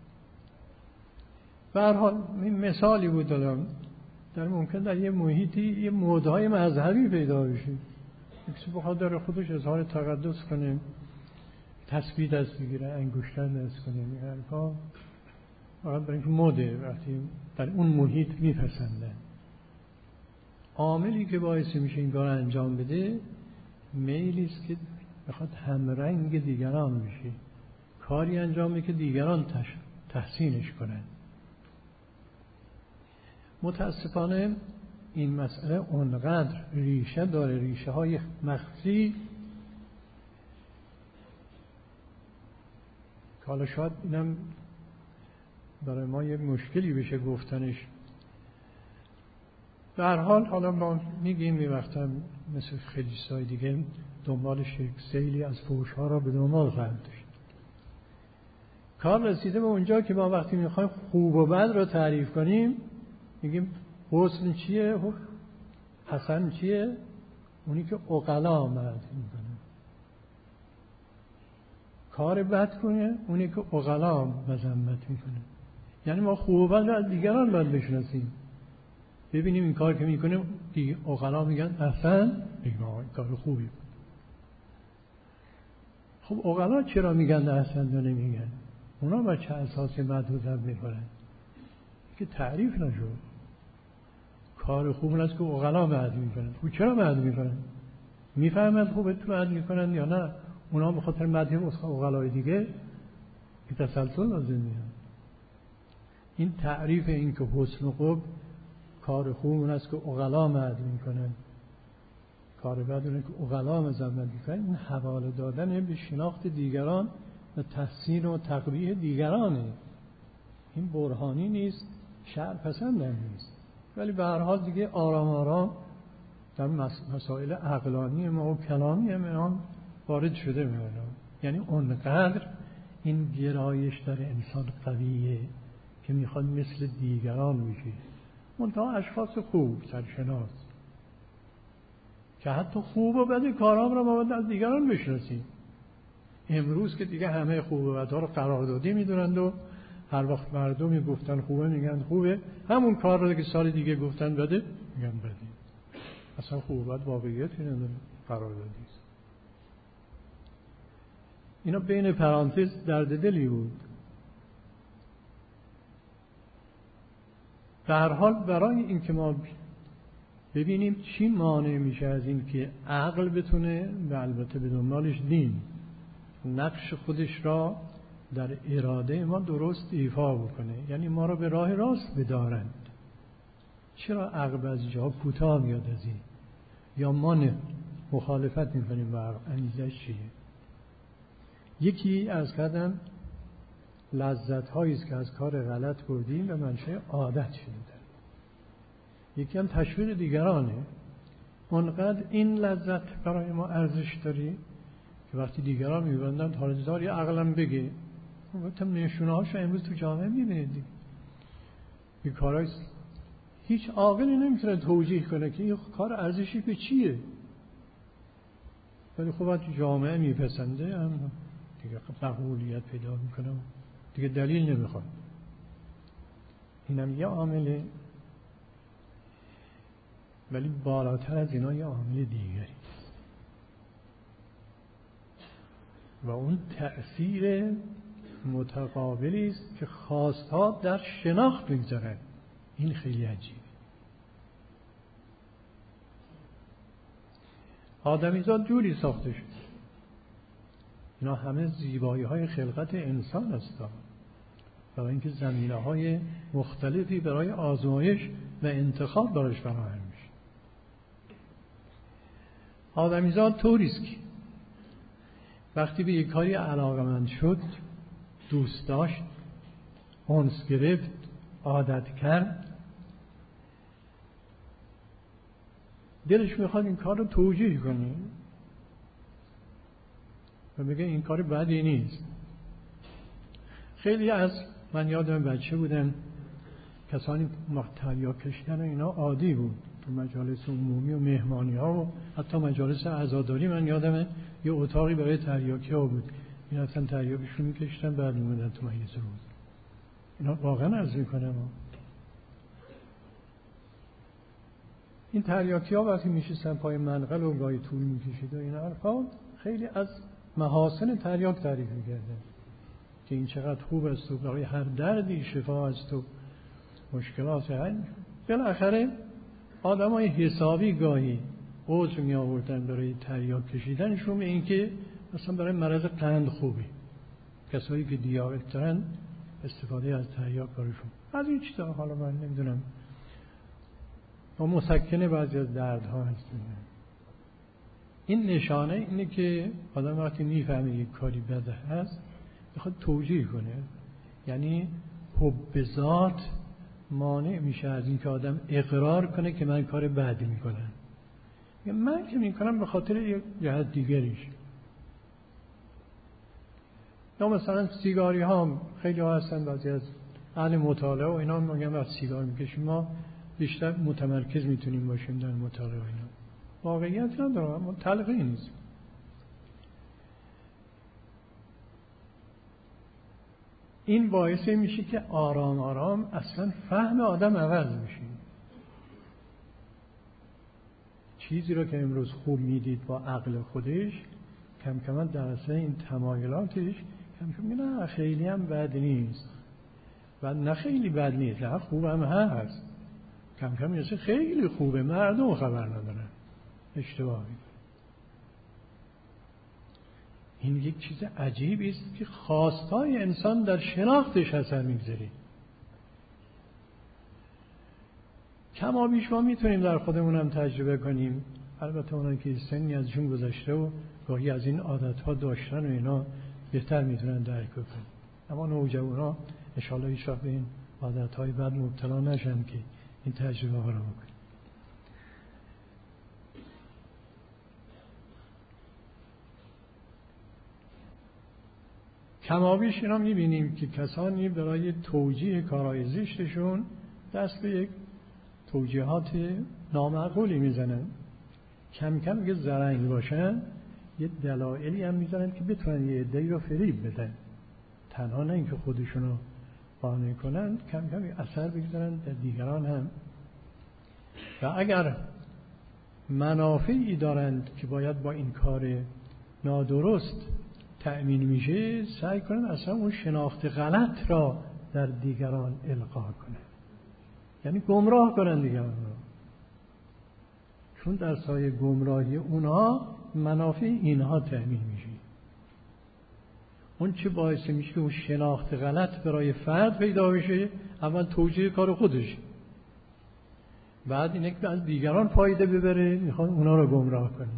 به هر حال مثالی بود دادم، در ممکن در یه محیطی یه مودهای مذهبی پیدا بشه، یکی بخواد در خودش اظهار تقدس کنه، تسبیح دست بگیره، انگشتر دست کنه، این حرفا فقط برای اینکه موده وقتی در اون محیط میپسندن. عاملی که باعث میشه این کار انجام بده میلی است که بخواد همرنگ دیگران بشه، کاری انجام بده که دیگران تحسینش کنن. متاسفانه این مسئله اونقدر ریشه داره، ریشه های مخفی، که حالا شاید اینم برای ما یه مشکلی بشه گفتنش. به هر حال حالا ما میگیم یه وقتا مثل خیلی چیزای دیگه دنبالش یک سیلی از فحش‌ها را به دنبال خواهد داشت. کار رسیده به اونجا که ما وقتی میخوایم خوب و بد را تعریف کنیم میگیم حسن چیه؟ حسن چیه؟ اونی که عقلا مدح میکنه. کار بد کنه اونی که عقلا مذمت میکنه. یعنی ما خوب و بد را از دیگران باید بشناسیم، ببینیم این کار که میکنه دیگه عقلا میگن احسن، بگیم آقا این کار خوبی بود. خب عقلا چرا میگن احسن و نمیگن؟ اونا با چه اساسی مدح و ذم میکنن که تعریف نشد؟ کار خوب است که عقلا مدح میکنن. خب چرا مدح میکنن؟ میفهمن خوبه تو مدح میکنن یا نه؟ اونا به خاطر مدح عقلای دیگه که تسلسل لازم میاد. این تعریف این که حسن و قبح کار خوب اون است که عقلا مدح میکنن، کار بد اونه که عقلا مذمت میکنن. این حواله دادن به شناخت دیگران و تحسین و تقبیح دیگرانه. این برهانی نیست، شرع پسند هم نیست. ولی به هر حال دیگه آرام آرام در مسائل عقلانی ما و کلامی ما وارد شده میاد. یعنی اونقدر این گرایش در انسان قویه که میخواد مثل دیگران بشه، منتها اشخاص خوب سرشناس که حتی خوب و بد کارام را ما باید از دیگران بشناسیم. امروز که دیگه همه خوب و بدها رو قراردادی میدونند و هر وقت مردمی گفتن خوبه میگن خوبه، همون کار رو که سال دیگه گفتن بده میگن بده. اصلا خوب و بد واقعیتی نداره، قراردادی است. اینا بین پرانتز درد دلی بود. در هر حال برای اینکه ما ببینیم چی مانع میشه از این که عقل بتونه و البته به دنبالش دین نقش خودش را در اراده ما درست ایفا بکنه، یعنی ما را به راه راست بدارند. چرا عقل از جا کوتاه میاد از این یا ما مخالفت میکنیم با عقل؟ انگیزش چیه؟ یکی از کردن لذت هایی است که از کار غلط بردیم و منشأ عادت شده. یکی هم تشویق دیگرانه. اونقدر این لذت برای ما ارزش داری که وقتی دیگران میبندن حالدار یه عقلم بگه. البته نشونه هاشو امروز تو جامعه میبینید. این کارهای هیچ عاقلی نمیتونه توجیه کنه که این کار ارزشی به چیه، ولی خب تو جامعه میپسنده، هم دیگه قبولیت پیدا میکنه، دیگه دلیل نمیخواد. اینم یه عامله، ولی بالاتر از اینا یه عامل دیگری و اون تأثیر متقابلی است که خواستها در شناخت میگذارن. این خیلی عجیبه. آدمیزاد جوری ساخته شد، اینا همه زیبایی های خلقت انسان هستند، برای اینکه زمینه های مختلفی برای آزمایش و انتخاب براش فراهم میشه. آدمیزاد طوریست که وقتی به یک کاری علاقه‌مند شد، دوست داشت، انس گرفت، عادت کرد، دلش میخواد این کار رو توجیه کنه و بگه این کار بدی نیست. خیلی از من یادم بچه بودم کسانی تریاک کشیدن اینا عادی بود تو مجالس عمومی و مهمانی ها و حتی مجالس عزاداری. من یادمه یه اتاقی برای تریاکی ها بود، این اصلا تریاکشون میکشتن بعد میمدن تو مجلس روز. اینا واقعا عرض میکنم این تریاکی ها وقتی میشستن پای منقل و گاهی طول میکشید و این حرفا، خیلی از محاسن تریاک تعریف میکردن که این چقدر خوب است و برای هر دردی شفا است و مشکلات حل. بالاخره آدمای حسابی گاهی عذر می آوردن برای تریاک کشیدنشون، این که مثلا برای مرض قند خوبه، کسایی که دیابت دارن استفاده از تریاک کارشون از این چیزا. حالا من نمیدونم و مسکن بعضی از دردها هست. این نشانه اینه که آدم وقتی میفهمه یک کاری بده هست میخواد توجیه کنه، یعنی حب ذات مانع میشه از این که آدم اقرار کنه که من کار بدی میکنم. من که میکنم به خاطر یک جهت دیگریش. یا مثلا سیگاری ها خیلی ها هستن، بعضی از اهل مطالعه و اینا میگن وقت سیگار میکشیم ما بیشتر متمرکز میتونیم باشیم در مطالعه و اینا. واقعیت نداره، اما تلقی نیست. این باعث میشه که آرام آرام اصلا فهم آدم عوض میشه. چیزی رو که امروز خوب میدید با عقل خودش، کم کم در اصل این تمایلاتش کم کم نه خیلی هم بد نیست و نه خیلی بد نیست، نه خوب هم هست، کم کم میشه خیلی خوبه، مردم خبر ندارن، اشتباه میکنن. این یک چیز عجیبی است که خواستای انسان در شناختش اثر میگذاره. کما بیش ما میتونیم در خودمون هم تجربه کنیم، البته اونایی که سنی ازشون گذشته و گاهی از این عادتها داشتن و اینا بهتر میتونن درک کنن، اما نوجوانا انشاءالله هیچ وقت به این عادتهای بد مبتلا نشن که این تجربه ها رو بکنن. کمابیش اینا می‌بینیم که کسانی برای توجیه کارهای زشتشون دست به یک توجیهات نامعقولی میزنن. کم کم که زرنگ باشن یه دلایلی هم میزنن که بتونن یه عده‌ای رو فریب بدن، تنها نه اینکه خودشونو قانع کنن، کم کم اثر بگذارن در دیگران هم. و اگر منافعی دارند که باید با این کار نادرست تأمین میشه، سعی کنن اصلا اون شناخت غلط را در دیگران القا کنن، یعنی گمراه کنن دیگران را، چون در سایه گمراهی اونها منافع اینها تأمین میشه. اون چه باعث میشه که اون شناخت غلط برای فرد پیدا بشه؟ اول توجیه کار خودش، بعد اینه که از دیگران فایده ببره، میخوان اونا رو گمراه کنه.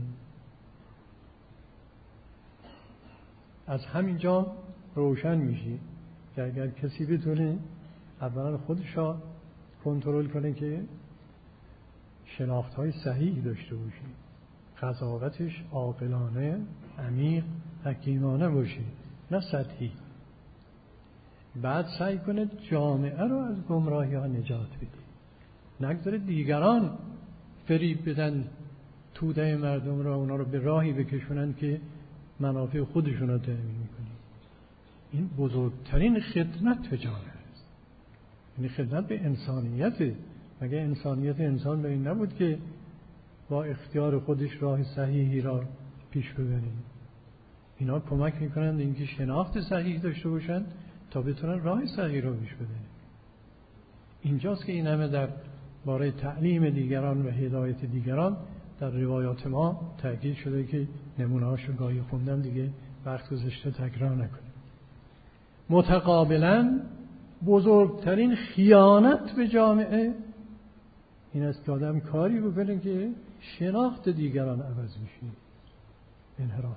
از همینجا روشن میشه که اگر کسی بتونه اولا خودش را کنترل کنه که شناخت‌های صحیح داشته باشه، قضاوتش عاقلانه، عمیق، حکیمانه باشه، نه سطحی، بعد سعی کنه جامعه رو از گمراهی ها نجات بده، نگذاره دیگران فریب بدن توده مردم را، اونا رو به راهی بکشونن که منافع خودشون رو تأمین میکنه. این بزرگترین خدمت به جامعه است، یعنی خدمت به انسانیت. مگه انسانیت انسان به این نبود که با اختیار خودش راه صحیحی را پیش ببره؟ اینا کمک میکنند اینکه شناخت صحیح داشته باشند تا بتونن راه صحیح را پیش ببرن. اینجاست که این همه در باره تعلیم دیگران و هدایت دیگران در روایات ما تأکید شده که نمونه‌هاشو گاهی خوندم، دیگه وقت گذشته تکرار نکنیم. متقابلا بزرگترین خیانت به جامعه این است که آدم کاری بکنه که شناخت دیگران عوض میشه، انحراف.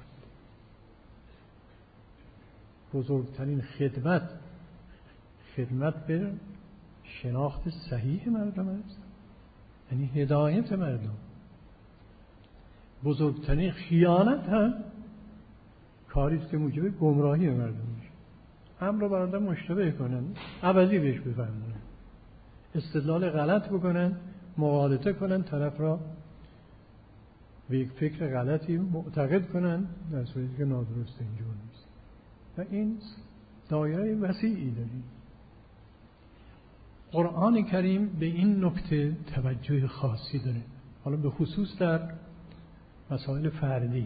بزرگترین خدمت به شناخت صحیح مردم است، یعنی هدایت مردم. بزرگترین خیانت هم کاری است که موجب گمراهی مردم میشه. امر رو بر آدم مشتبه کنن، عوضی بهش بفهمونن، استدلال غلط بکنن، مغالطه کنن، طرف را به یک فکر غلطی معتقد کنن در صورتی که نادرست اینجور نیست. و این دایره وسیعی داریم. قرآن کریم به این نکته توجه خاصی داره، حالا به خصوص در مسائل فردی.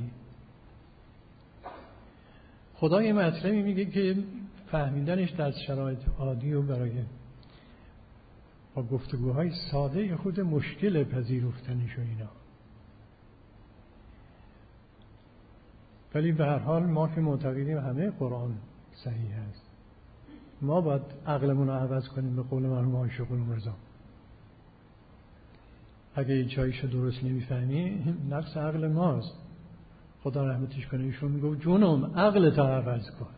خدا یه مطلبی میگه که فهمیدنش در شرایط عادی و برای با گفتگوهای ساده خود مشکل پذیرفتنش و اینا، ولی به هر حال ما که معتقدیم همه قرآن صحیح است، ما باید عقلمون رو عوض کنیم. به قول مرحوم عاشق رضا، اگه این چایشو درست نمیفهمی نقص عقل ماست. خدا رحمتش کنه، ایشون میگه جونم عقلت عوض کن.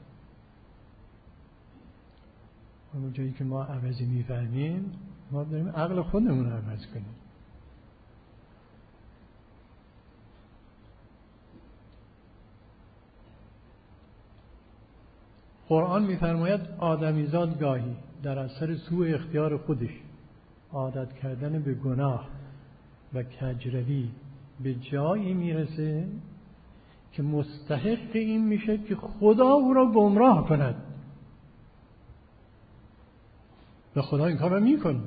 اون جایی که ما عوضی میفهمیم، ما داریم عقل خودمون رو عوض کنیم. قرآن می‌فرماید آدمیزاد گاهی در اثر سوء اختیار خودش عادت کردن به گناه و کجروی به جایی میرسه که مستحق این میشه که خدا او را گمراه کند. و خدا این کار را میکنه.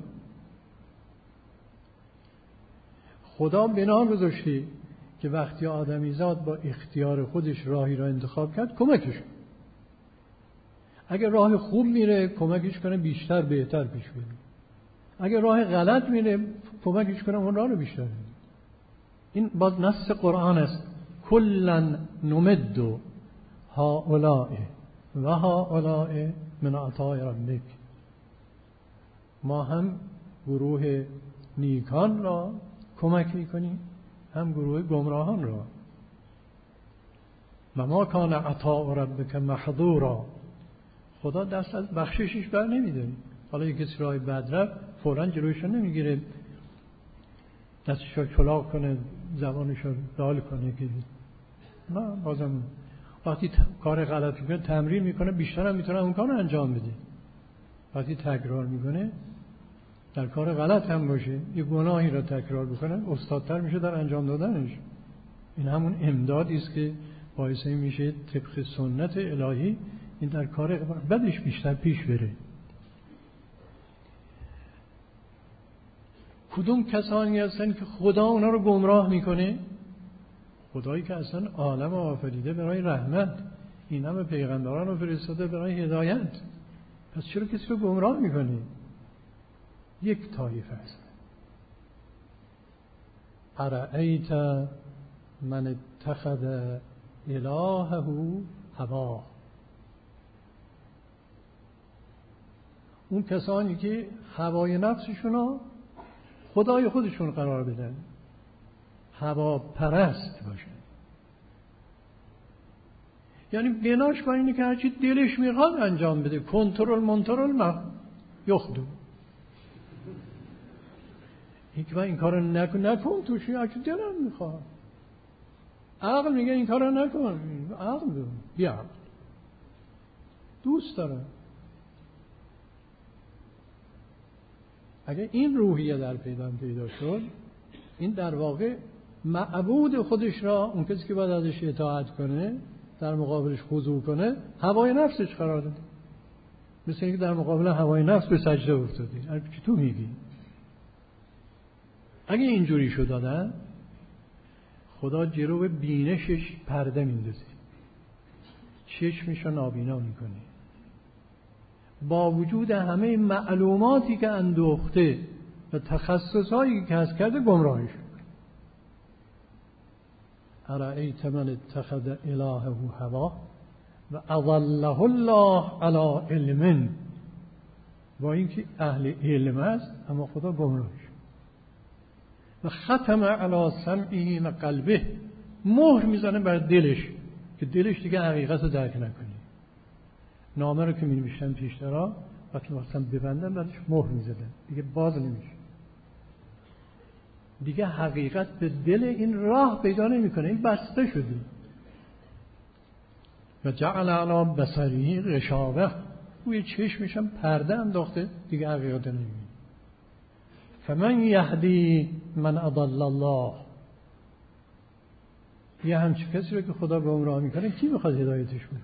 خدا بنا گذاشته که وقتی آدمیزاد با اختیار خودش راهی را انتخاب کرد کمکش کن. اگر راه خوب میره کمکش کنه بیشتر بهتر پیش بره، اگر راه غلط میره کمکش کنه اون راه رو بیشتر بره. این باز نص قرآن است. کلن نمد هؤلاء و هؤلاء من عطاء ربک. ما هم گروه نیکان را کمک میکنیم، هم گروه گمراهان را. و ما کان عطاء ربک محظورا. خدا دست از بخششش بر نمیداره. حالا یک کسی راه بد رفت فوراً جلویش رو نمیگیره، دستش رو چلاق کنه، زبانش رو دال کنه که نه، بازم وقتی کار غلط میکنه تمرین میکنه، بیشتر هم میتونه اون کار انجام بده. وقتی تکرار میکنه در کار غلط هم باشه، یه گناهی را تکرار بکنه استادتر میشه در انجام دادنش. این همون امدادی است که باعث میشه طبق سنت الهی این در کار بدش بیشتر پیش بره. کدوم کسانی هستن که خدا اونا رو گمراه میکنه؟ خدایی که اصلا عالم آفریده برای رحمت، این همه پیغمبران رو فرستاده برای هدایت، پس چرا کسی رو گمراه میکنه؟ یک طایفه است. ارأیت من اتخذ الهه هواه، اون کسانی که هوای نفسشون رو خدای خودشون قرار بدن، هوا پرست باشن. یعنی بناش با اینه که هرچی دلش میخواد انجام بده، کنترل یخدو. این که من این کارو نکن توشی هرچی دلم میخواد. عقل میگه این کارو نکن، عقل بیا دوست دارم. اگه این روحیه در پیدا شد، این در واقع معبود خودش را، اون کسی که باید ازش اطاعت کنه، در مقابلش خضوع کنه، هوای نفسش قرار داده. مثل اینکه در مقابل هوای نفس به سجده افتادی. چی تو میگی؟ اگه اینجوری شد دادن، خدا جلو بینشش پرده میندازه، چشمش رو نابینا میکنه. با وجود همه معلوماتی که اندوخته و تخصصهایی که کسب کرده گمراهش شد. ارأیت من اتخذ الهه هواه و اضله الله علی علم، با اینکه اهل علم است اما خدا گمراهش شد. و ختم علی سمعه و قلبه، مهر میزنه بر دلش که دلش دیگه حقیقت رو درک نکنه. نامه رو که می نوشتن پیشترا وقتی وقتم ببندن بعدش مهر می زدن، دیگه باز نمیشه، دیگه حقیقت به دل این راه پیدا نمی کنه، این بسته شده. و جعل علی بصره غشاوه، روی چشمش هم پرده انداخته، دیگه حقیقت نمی بینه. فمن یهدی من اضل الله، یه همچه کسی رو که خدا گمراه میکنه کی میخواد هدایتش بکنه؟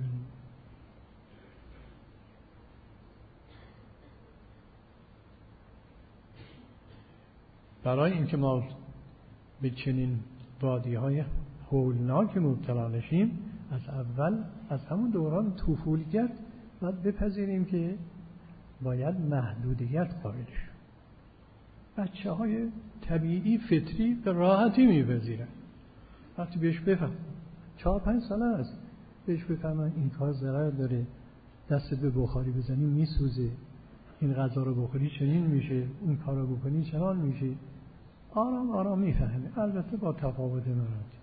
برای اینکه ما به چنین وادی‌های هولناک مبتلا نشیم، از همون دوران طفولیت باید بپذیریم که باید محدودیت قائل شد. بچه‌های طبیعی فطری به راحتی می‌پذیرن. وقتی بهش بفهم 4-5 ساله است، بهش بفهمن این کار ضرر داره، دستت به بخاری بزنی میسوزه، این غذا رو بخوری چنین میشه، اون کار رو بکنی چنان میشه، آرام آرام میفهمه، البته با تفاوت مراتب.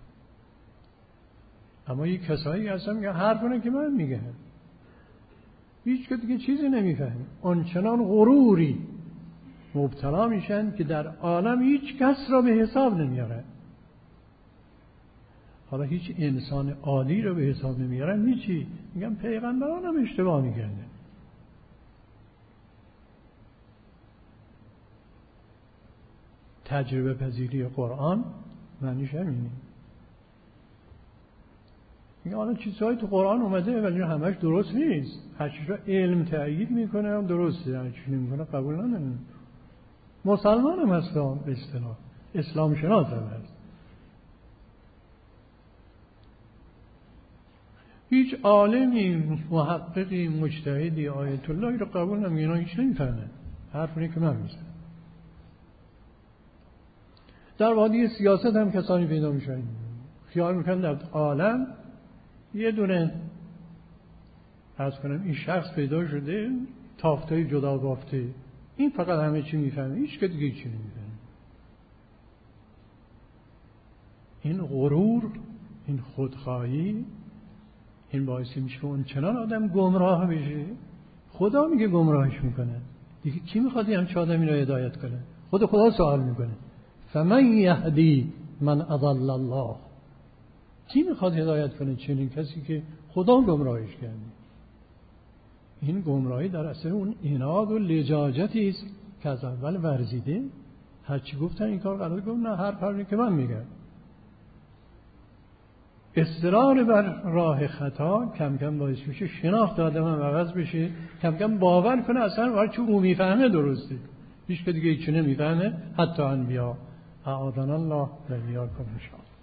اما یک کسایی هستن میگن حرفونه که من میگم، هیچ که دیگه چیزی نمیفهمه، آنچنان غروری مبتلا میشن که در عالم هیچ کس را به حساب نمیارن. حالا هیچ انسان عالی را به حساب نمیارن، هیچی. میگن پیغمبران هم اشتباه میکردن. تجربه پذیری قرآن معنیش همینه. میگه حالا چیزهایی تو قرآن اومده ولی همش درست نیست، هر چیز رو علم تأیید میکنه هم درسته، هر چیز نمیکنه قبول نمیکنه. مسلمان هم هست به اصطلاح، اسلام شناس هم هست. هیچ عالمی، محققی، مجتهدی، آیت اللهی رو قبول نمیکنه، اینا هیچ نمیفهمن، حرفی که من میزنم. در وادی سیاست هم کسانی پیدا میشن خیال میکنن در عالم یه دونه عرض کنم این شخص پیدا شده تافتای جدا بافته، این فقط همه چی میفهمه، هیچ که دیگه چی نمیفهمه. این غرور، این خودخواهی، این باعث میشه که اون چنان آدم گمراه بشه. خدا میگه گمراهش میکنه، دیگه کی میخواد همچه آدمی رو هدایت کنه؟ خدا سوال میکنه فمن یهدی من اضل الله، کی میخواد هدایت کنه چنین کسی که خدا گمراهش کرده. این گمراهی در اصل اون عناد و لجاجتی است که از اول ورزیده. هرچی گفتن این کار غلط، گفت نه، هر کاری که من میگم. اصرار بر راه خطا کم کم باعث میشه شناخت آدم هم عوض بشه، کم کم باور کنه اصلا هرچی او میفهمه درسته، هیچ که دیگه هیچی نمیفهمه، حتی انبیا. اعاذنا الله و ایاکم ان شاء الله.